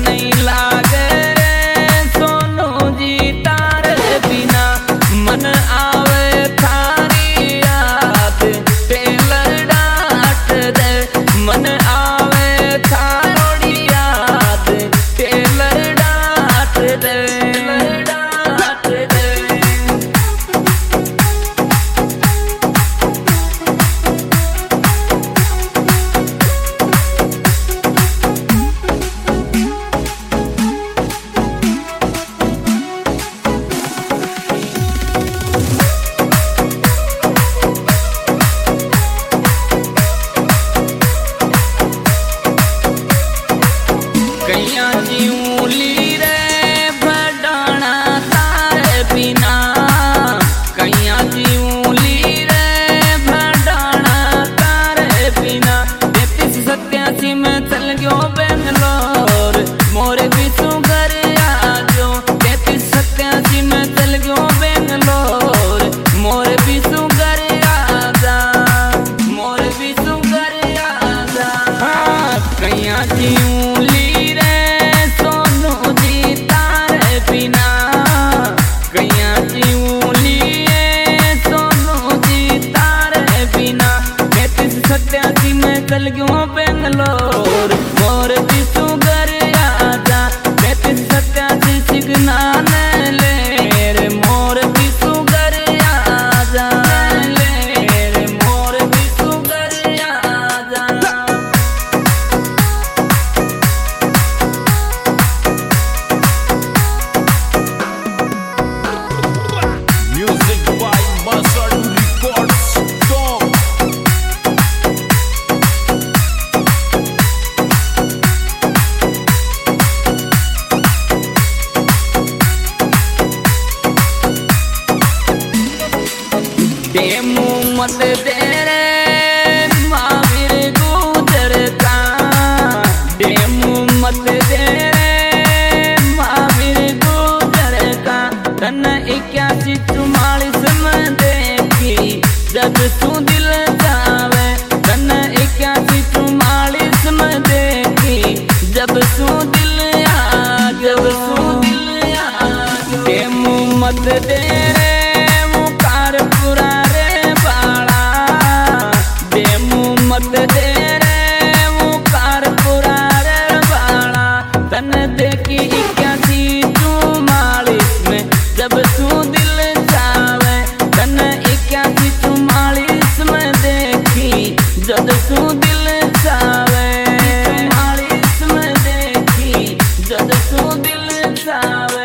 नहीं लागे रे सोनू जी तारे बिना मन आवे थारी याद टेलर डांट दे मन आवे थारी याद टेलर डांट दे डांट दे। कैया जीवली रे भडाना तारे बिना कैया जीवली रे भडाना तारे बिना 3387 में चल गयो बेंगलोर मोरे बिसु घर आजो 3387 में चल गयो बेंगलोर मोरे बिसु घर आजा मोरे बिसु घर आजा। कैया जीवली बिना कैया जीवली सोनू जी तारे बिना 3387 में चल गयो बेंगलोर मोर बिसु घर आजा 3387 सिग्ना ने ले रे मोर बिसु घर आजा ले रे मोर बिसु घर आजा। Music by Masar Records. Song. डेमू मत दे रे महावीर गुजर का डेमू मत दे रे महावीर गुजर का तन 8144 में देखी जब तू दिल जावे तन 8144 में देखी जब तू दिल जब तू दिल डेमू मत दे रे पूरा रे बाड़ा डेमू मत दे रे मुकार पूरा रे बाड़ा तन देखी 8144 में जब तू दिल जावे तन 8144 में देखी जब तू दिल जावे 44 में देखी जब तू दिल जावे।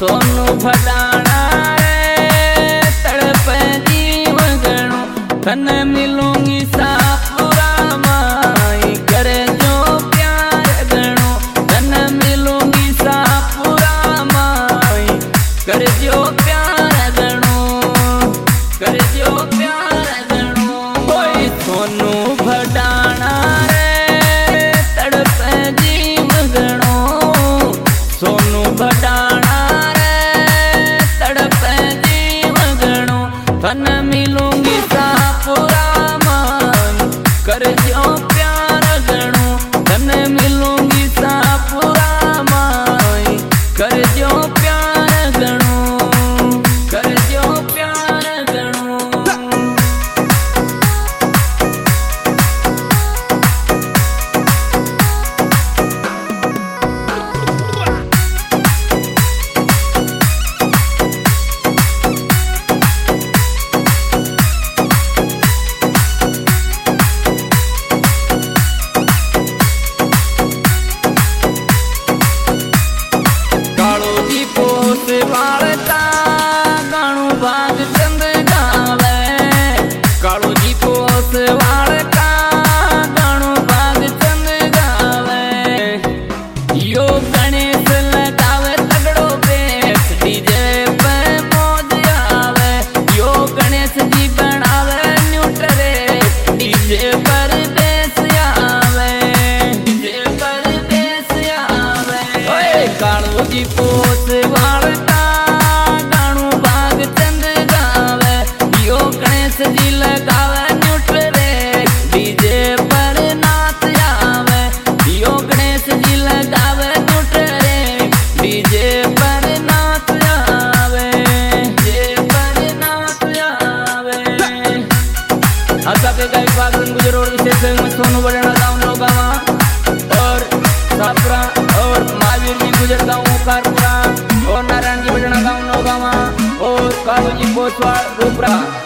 सोनू भडाना रे तड़प जीव गणो तन मिलूंगी सापुरा माई करे जो प्यार गणो तन मिलूंगी सापुरा माई करे जो प्यार गणो करे जो प्यार गणो कोई सोनू भडाना रे तड़प जीव गणो सोनू भडाना तन मिलूंगी सापुरा माई कर जो प्यार गणो तन मिलूंगी सापुरा माई कर जो प्यार गणो कर जो प्यार गणो वालता गाणु भाग चंद गावे कालू जी पोस वालता गाणु भाग चंद गावे यो गणेश लगावे तगड़ो बेस डीजे पे मौज आवे यो गणेश जी बनावे न्यूट्रे डीजे पर बेस आवे डीजे पर बेस आवे ओए कालू जी पोस वालता जी लगावे न्यूट्रे डीजे पर नाच आवे यो गणेश जी लगावे न्यूट्रे डीजे पर नाच आवे डीजे पर नाच आवे आता पे गाय बागन गुजरोड़ विशेष में सोनू भडाना गाँव नौगावा और सापुरा और महावीर जी गुजर गाँव कारपुरा और नारायण जी भडाना गाँव नौगावा और कालू जी कोसवाड़ रूपरा।